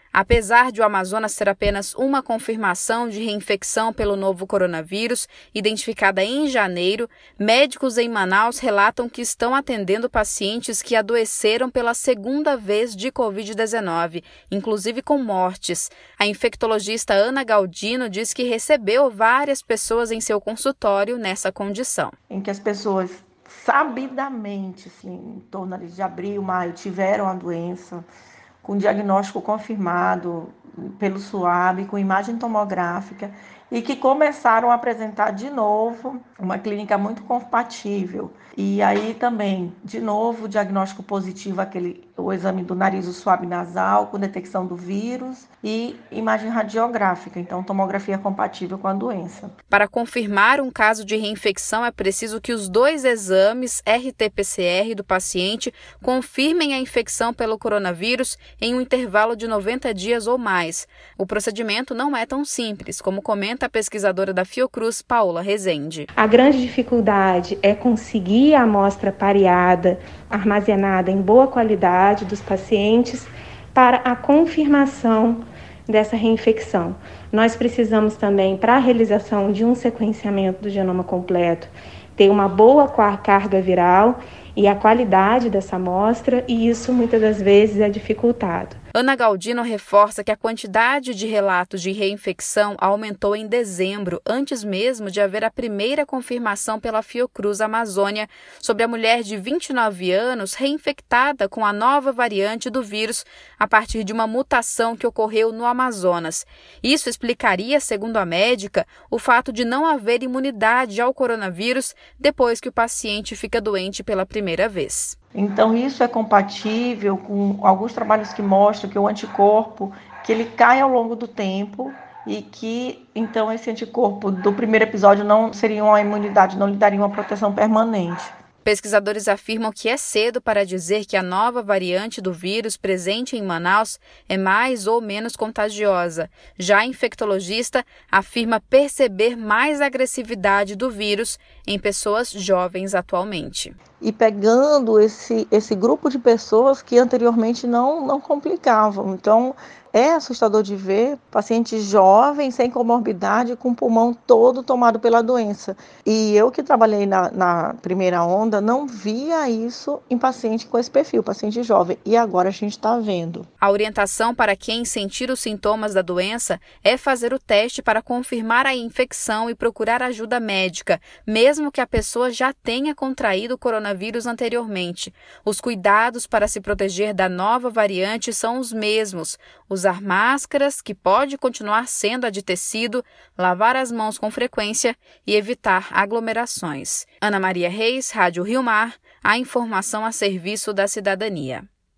Apesar de o Amazonas ter apenas uma confirmação de reinfecção pelo novo coronavírus, identificada em janeiro, médicos em Manaus relatam que estão atendendo pacientes que adoeceram pela segunda vez de Covid-19, inclusive com mortes. A infectologista Ana Galdino diz que recebeu várias pessoas em seu consultório nessa condição. Em que as pessoas sabidamente, assim, em torno de abril, maio, tiveram a doença, com diagnóstico confirmado pelo SUAB, com imagem tomográfica, e que começaram a apresentar de novo uma clínica muito compatível. E aí também, de novo, diagnóstico positivo, o exame do nariz, o SUAB nasal, com detecção do vírus e imagem radiográfica, então tomografia compatível com a doença. Para confirmar um caso de reinfecção, é preciso que os 2 exames RT-PCR do paciente confirmem a infecção pelo coronavírus em um intervalo de 90 dias ou mais. O procedimento não é tão simples, como comenta a pesquisadora da Fiocruz, Paola Rezende. A grande dificuldade é conseguir a amostra pareada, armazenada em boa qualidade dos pacientes para a confirmação dessa reinfecção. Nós precisamos também, para a realização de um sequenciamento do genoma completo, ter uma boa carga viral e a qualidade dessa amostra, e isso muitas das vezes é dificultado. Ana Galdino reforça que a quantidade de relatos de reinfecção aumentou em dezembro, antes mesmo de haver a primeira confirmação pela Fiocruz Amazônia sobre a mulher de 29 anos reinfectada com a nova variante do vírus a partir de uma mutação que ocorreu no Amazonas. Isso explicaria, segundo a médica, o fato de não haver imunidade ao coronavírus depois que o paciente fica doente pela primeira vez. Então, isso é compatível com alguns trabalhos que mostram que o anticorpo, que ele cai ao longo do tempo e que, então, esse anticorpo do primeiro episódio não seria uma imunidade, não lhe daria uma proteção permanente. Pesquisadores afirmam que é cedo para dizer que a nova variante do vírus presente em Manaus é mais ou menos contagiosa. Já a infectologista afirma perceber mais agressividade do vírus em pessoas jovens atualmente. E pegando esse grupo de pessoas que anteriormente não complicavam. Então, é assustador de ver pacientes jovens, sem comorbidade, com o pulmão todo tomado pela doença. E eu que trabalhei na primeira onda, não via isso em paciente com esse perfil, paciente jovem. E agora a gente está vendo. A orientação para quem sentir os sintomas da doença é fazer o teste para confirmar a infecção e procurar ajuda médica, mesmo que a pessoa já tenha contraído o coronavírus anteriormente. Os cuidados para se proteger da nova variante são os mesmos: usar máscaras, que pode continuar sendo a de tecido, lavar as mãos com frequência e evitar aglomerações. Ana Maria Reis, Rádio Rio Mar, a informação a serviço da cidadania.